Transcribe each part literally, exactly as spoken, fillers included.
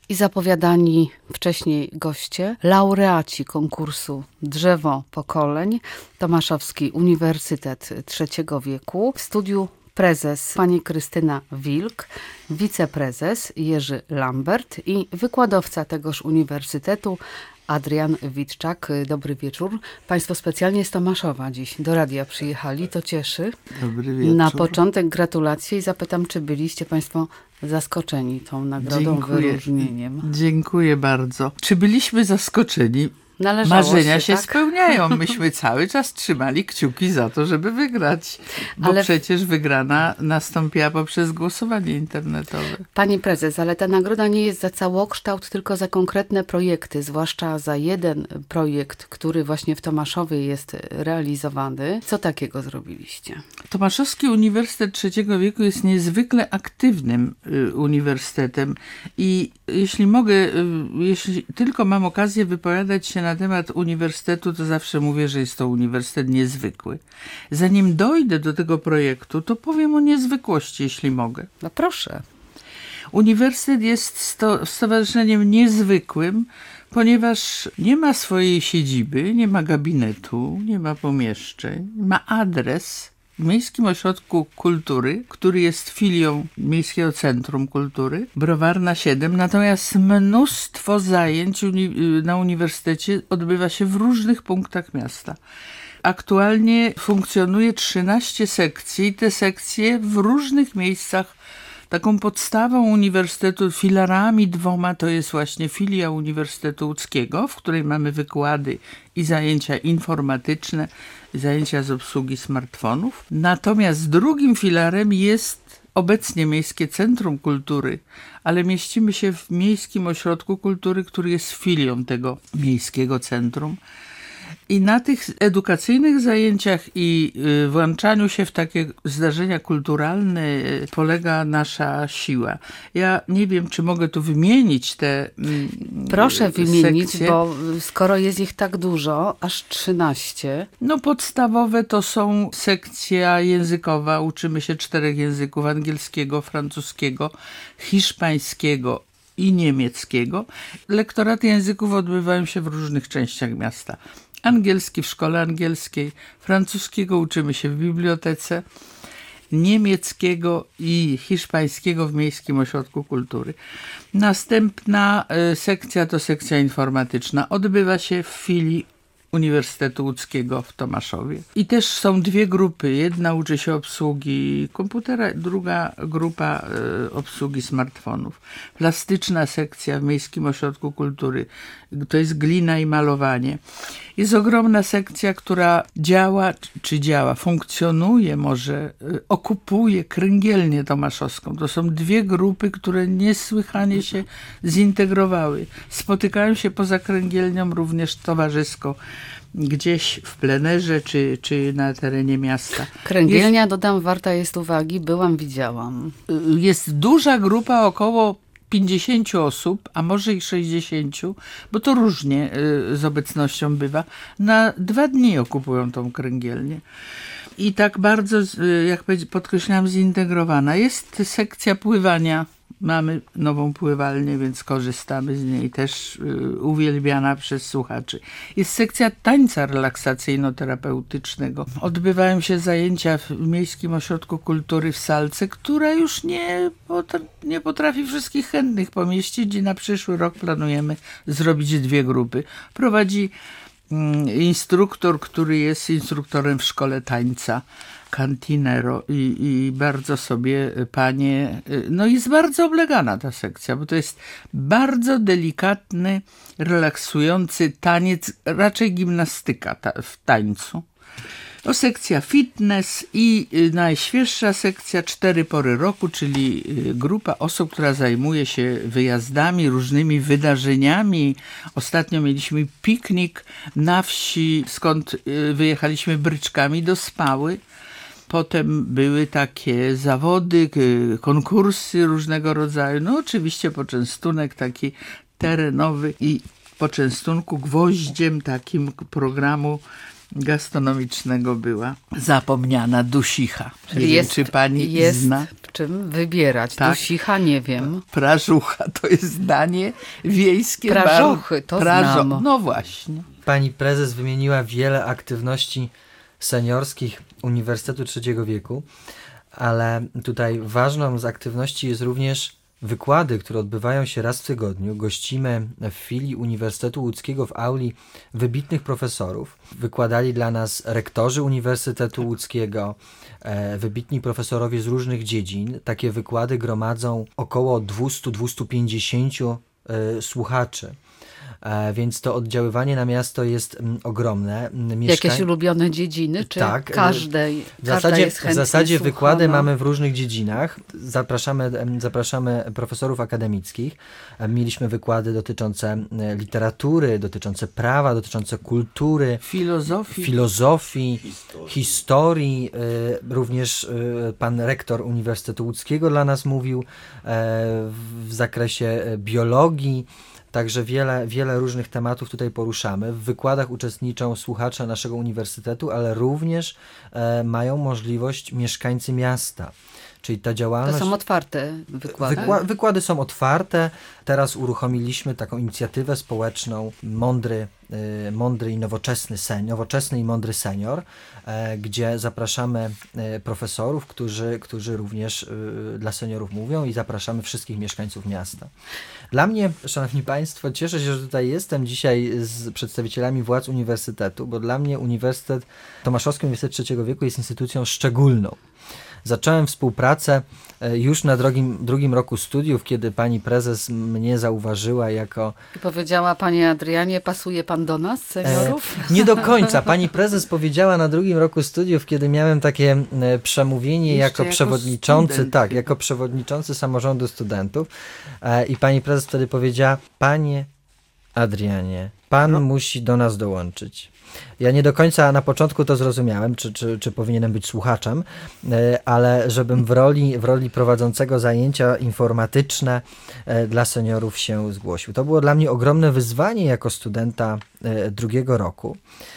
i zapowiadani wcześniej goście, laureaci konkursu Drzewo Pokoleń, Tomaszowski Uniwersytet Trzeciego Wieku. W studiu prezes pani Krystyna Wilk, wiceprezes Jerzy Lambert i wykładowca tegoż uniwersytetu Adrian Witczak. Dobry wieczór. Państwo specjalnie z Tomaszowa dziś do radia przyjechali, to cieszy. Dobry wieczór. Na początek gratulacje i zapytam, czy byliście Państwo zaskoczeni tą nagrodą, Dziękuję. wyróżnieniem? Dziękuję bardzo. Czy byliśmy zaskoczeni? Należało Marzenia się, się tak? spełniają. Myśmy cały czas trzymali kciuki za to, żeby wygrać. Bo Ale... przecież wygrana nastąpiła poprzez głosowanie internetowe. Pani prezes, ale ta nagroda nie jest za całokształt, tylko za konkretne projekty, zwłaszcza za jeden projekt, który właśnie w Tomaszowie jest realizowany. Co takiego zrobiliście? Tomaszowski Uniwersytet Trzeciego Wieku jest niezwykle aktywnym y, uniwersytetem i jeśli mogę, y, jeśli tylko mam okazję wypowiadać się na temat uniwersytetu, to zawsze mówię, że jest to uniwersytet niezwykły. Zanim dojdę do tego projektu, to powiem o niezwykłości, jeśli mogę. No proszę. Uniwersytet jest sto, stowarzyszeniem niezwykłym, ponieważ nie ma swojej siedziby, nie ma gabinetu, nie ma pomieszczeń, ma adres w Miejskim Ośrodku Kultury, który jest filią Miejskiego Centrum Kultury, Browarna siedem, natomiast mnóstwo zajęć uni- na uniwersytecie odbywa się w różnych punktach miasta. Aktualnie funkcjonuje trzynaście sekcji i te sekcje w różnych miejscach. Taką podstawą uniwersytetu, filarami dwoma, to jest właśnie filia Uniwersytetu Łódzkiego, w której mamy wykłady i zajęcia informatyczne, zajęcia z obsługi smartfonów. Natomiast drugim filarem jest obecnie Miejskie Centrum Kultury, ale mieścimy się w Miejskim Ośrodku Kultury, który jest filią tego Miejskiego Centrum. I na tych edukacyjnych zajęciach i y, włączaniu się w takie zdarzenia kulturalne y, polega nasza siła. Ja nie wiem, czy mogę tu wymienić te y, Proszę wymienić, sekcje. bo skoro jest ich tak dużo, aż trzynaście. No podstawowe to są sekcja językowa. Uczymy się czterech języków: angielskiego, francuskiego, hiszpańskiego i niemieckiego. Lektoraty języków odbywają się w różnych częściach miasta. Angielski w szkole angielskiej, francuskiego uczymy się w bibliotece, niemieckiego i hiszpańskiego w Miejskim Ośrodku Kultury. Następna y, sekcja to sekcja informatyczna. Odbywa się w filii Uniwersytetu Łódzkiego w Tomaszowie. I też są dwie grupy. Jedna uczy się obsługi komputera, druga grupa y, obsługi smartfonów. Plastyczna sekcja w Miejskim Ośrodku Kultury to jest glina i malowanie. Jest ogromna sekcja, która działa, czy działa, funkcjonuje może, y, okupuje Kręgielnię Tomaszowską. To są dwie grupy, które niesłychanie się zintegrowały. Spotykają się poza Kręgielnią również towarzysko, gdzieś w plenerze, czy, czy na terenie miasta. Kręgielnia, jest, dodam, warta jest uwagi, byłam, widziałam. Jest duża grupa, około pięćdziesięciu osób, a może i sześćdziesięciu, bo to różnie y, z obecnością bywa. Na dwa dni okupują tą Kręgielnię. I tak bardzo, y, jak podkreślałam, zintegrowana. Jest sekcja pływania. Mamy nową pływalnię, więc korzystamy z niej, też y, uwielbiana przez słuchaczy. Jest sekcja tańca relaksacyjno-terapeutycznego. Odbywają się zajęcia w Miejskim Ośrodku Kultury w salce, która już nie, potr- nie potrafi wszystkich chętnych pomieścić i na przyszły rok planujemy zrobić dwie grupy. Prowadzi y, instruktor, który jest instruktorem w szkole tańca, Cantinero i, i bardzo sobie panie, no jest bardzo oblegana ta sekcja, bo to jest bardzo delikatny, relaksujący taniec, raczej gimnastyka ta, w tańcu. No, sekcja fitness i najświeższa sekcja cztery pory roku, czyli grupa osób, która zajmuje się wyjazdami, różnymi wydarzeniami. Ostatnio mieliśmy piknik na wsi, skąd wyjechaliśmy bryczkami do Spały. Potem były takie zawody, konkursy różnego rodzaju. No oczywiście poczęstunek taki terenowy i poczęstunku gwoździem takim programu gastronomicznego była zapomniana dusicha. Nie jest, wiem, czy pani jest zna? w czym wybierać. Tak. Dusicha nie wiem. Prażucha to jest danie wiejskie. Prażochy, to Prażo... znam. No właśnie. Pani prezes wymieniła wiele aktywności seniorskich Uniwersytetu Trzeciego Wieku, ale tutaj ważną z aktywności jest również wykłady, które odbywają się raz w tygodniu. Gościmy w filii Uniwersytetu Łódzkiego w auli wybitnych profesorów. Wykładali dla nas rektorzy Uniwersytetu Łódzkiego, e, wybitni profesorowie z różnych dziedzin. Takie wykłady gromadzą około dwieście do dwustu pięćdziesięciu e, słuchaczy. E, więc to oddziaływanie na miasto jest m, ogromne. Mieszkań... Jakieś ulubione dziedziny? Czy tak. każdej, W zasadzie, każda jest w chętnie zasadzie słuchana? wykłady mamy w różnych dziedzinach. Zapraszamy, em, zapraszamy profesorów akademickich. Em, Mieliśmy wykłady dotyczące e, literatury, dotyczące prawa, dotyczące kultury, Filozofii. filozofii, historii. historii. E, również e, pan rektor Uniwersytetu Łódzkiego dla nas mówił e, w, w zakresie e, biologii. Także wiele, wiele różnych tematów tutaj poruszamy. W wykładach uczestniczą słuchacze naszego uniwersytetu, ale również e, mają możliwość mieszkańcy miasta. Czyli ta działalność... To są otwarte wykłady? Wykła- wykłady są otwarte. Teraz uruchomiliśmy taką inicjatywę społeczną Mądry, y, mądry i nowoczesny senior, nowoczesny i mądry senior, e, gdzie zapraszamy e, profesorów, którzy, którzy również y, dla seniorów mówią i zapraszamy wszystkich mieszkańców miasta. Dla mnie, szanowni państwo, cieszę się, że tutaj jestem dzisiaj z przedstawicielami władz uniwersytetu, bo dla mnie Uniwersytet Tomaszowski Uniwersytet Trzeciego Wieku jest instytucją szczególną. Zacząłem współpracę już na drugim, drugim roku studiów, kiedy pani prezes mnie zauważyła jako... I powiedziała: panie Adrianie, pasuje pan do nas, seniorów? E, nie do końca. Pani prezes powiedziała na drugim roku studiów, kiedy miałem takie e, przemówienie jako, jako przewodniczący, student. tak, jako przewodniczący samorządu studentów. E, I pani prezes wtedy powiedziała: panie Adrianie, pan no. musi do nas dołączyć. Ja nie do końca na początku to zrozumiałem, czy, czy, czy powinienem być słuchaczem, ale żebym w roli, w roli prowadzącego zajęcia informatyczne dla seniorów się zgłosił. To było dla mnie ogromne wyzwanie jako studenta drugiego roku.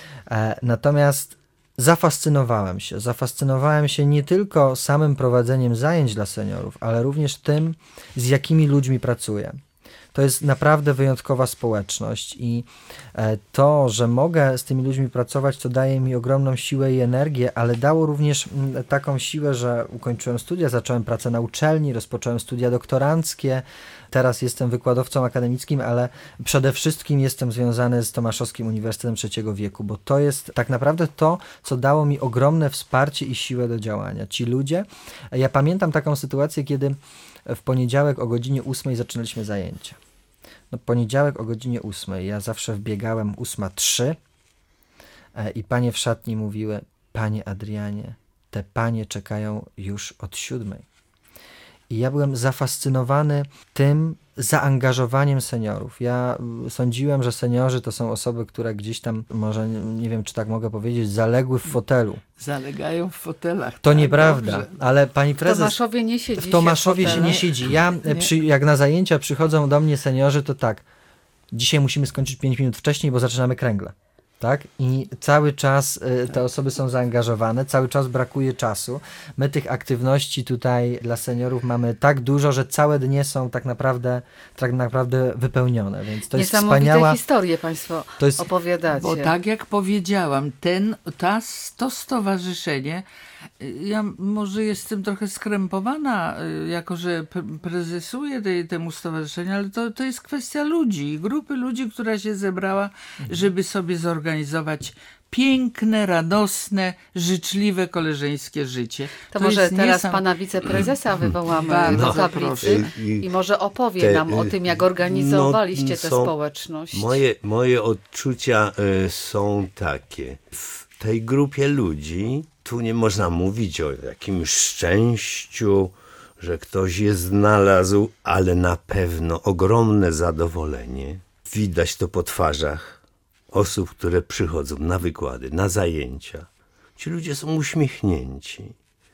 Natomiast zafascynowałem się. Zafascynowałem się nie tylko samym prowadzeniem zajęć dla seniorów, ale również tym, z jakimi ludźmi pracuję. To jest naprawdę wyjątkowa społeczność i to, że mogę z tymi ludźmi pracować, to daje mi ogromną siłę i energię, ale dało również taką siłę, że ukończyłem studia, zacząłem pracę na uczelni, rozpocząłem studia doktoranckie, teraz jestem wykładowcą akademickim, ale przede wszystkim jestem związany z Tomaszowskim Uniwersytetem Trzeciego Wieku, bo to jest tak naprawdę to, co dało mi ogromne wsparcie i siłę do działania. Ci ludzie, ja pamiętam taką sytuację, kiedy w poniedziałek o godzinie ósmej zaczynaliśmy zajęcia. No, poniedziałek o godzinie ósmej. Ja zawsze wbiegałem ósma trzy e, i panie w szatni mówiły: panie Adrianie, te panie czekają już od siódmej. I ja byłem zafascynowany tym zaangażowaniem seniorów. Ja sądziłem, że seniorzy to są osoby, które gdzieś tam, może nie wiem, czy tak mogę powiedzieć, zaległy w fotelu. Zalegają w fotelach. To tak, nieprawda, dobrze. ale pani prezes... W Tomaszowie nie siedzi W Tomaszowie się, się nie siedzi. Ja, przy, jak na zajęcia przychodzą do mnie seniorzy, to tak, dzisiaj musimy skończyć pięć minut wcześniej, bo zaczynamy kręgle. Tak? I cały czas y, te osoby są zaangażowane, cały czas brakuje czasu. My tych aktywności tutaj dla seniorów mamy tak dużo, że całe dnie są tak naprawdę, tak naprawdę wypełnione, więc to jest Niesamowite wspaniała... historie państwo to jest... opowiadacie. Bo tak jak powiedziałam, ten, ta, to stowarzyszenie, ja może jestem trochę skrępowana, jako że prezesuję tej, temu stowarzyszeniu, ale to, to jest kwestia ludzi, grupy ludzi, która się zebrała, żeby sobie zorganizować piękne, radosne, życzliwe, koleżeńskie życie. To, to może teraz niesam... pana wiceprezesa wywołamy Bardzo do tablicy proszę. i może opowie te, nam o tym, jak organizowaliście no, tę są, społeczność. Moje, moje odczucia y, są takie. W tej grupie ludzi tu nie można mówić o jakimś szczęściu, że ktoś je znalazł, ale na pewno ogromne zadowolenie. Widać to po twarzach osób, które przychodzą na wykłady, na zajęcia. Ci ludzie są uśmiechnięci.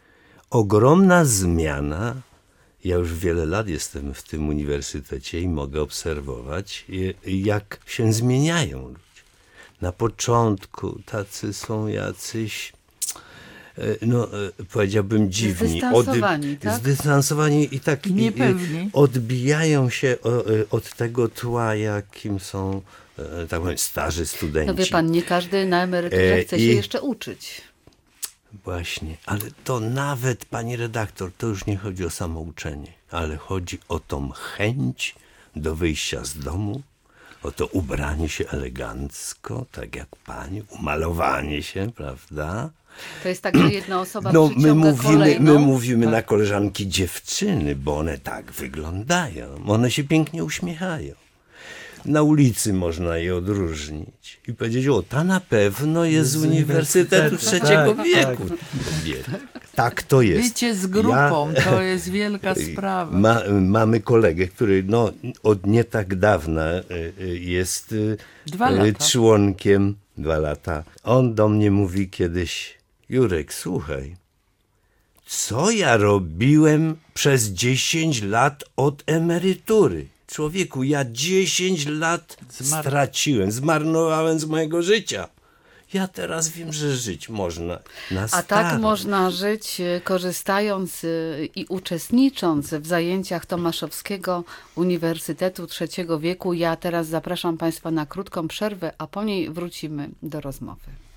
Ogromna zmiana. Ja już wiele lat jestem w tym uniwersytecie i mogę obserwować, jak się zmieniają ludzie. na początku tacy są jacyś, no powiedziałbym dziwni. Zdystansowani, Od, tak? Zdystansowani i tak i, Niepewni. i odbijają się od tego tła, jakim są, tak powiem, starzy studenci. No wie pan, nie każdy na emeryturze chce E, się i- jeszcze uczyć. Właśnie, ale to nawet, pani redaktor, to już nie chodzi o samouczenie, ale chodzi o tą chęć do wyjścia z domu, o to ubranie się elegancko, tak jak pani, umalowanie się, prawda? To jest tak, że jedna osoba No, my przyciąga mówimy, kolejną. my mówimy na koleżanki dziewczyny, bo one tak wyglądają, one się pięknie uśmiechają. Na ulicy można je odróżnić i powiedzieć, o, ta na pewno jest z Z Uniwersytetu uniwersytetu, Trzeciego tak, Wieku. Kobieta. Tak to jest. Bycie z grupą Ja- to jest wielka sprawa. Ma, mamy kolegę, który no, od nie tak dawna y, y, jest y, Dwa y, lata. członkiem, dwa lata. On do mnie mówi kiedyś, Jurek, słuchaj, co ja robiłem przez dziesięć lat od emerytury? Człowieku, ja dziesięć lat Zmar- straciłem, zmarnowałem z mojego życia. Ja teraz wiem, że żyć można na A staro. tak można żyć, y, korzystając y, i uczestnicząc w zajęciach Tomaszowskiego Uniwersytetu Trzeciego Wieku. Ja teraz zapraszam Państwa na krótką przerwę, a po niej wrócimy do rozmowy.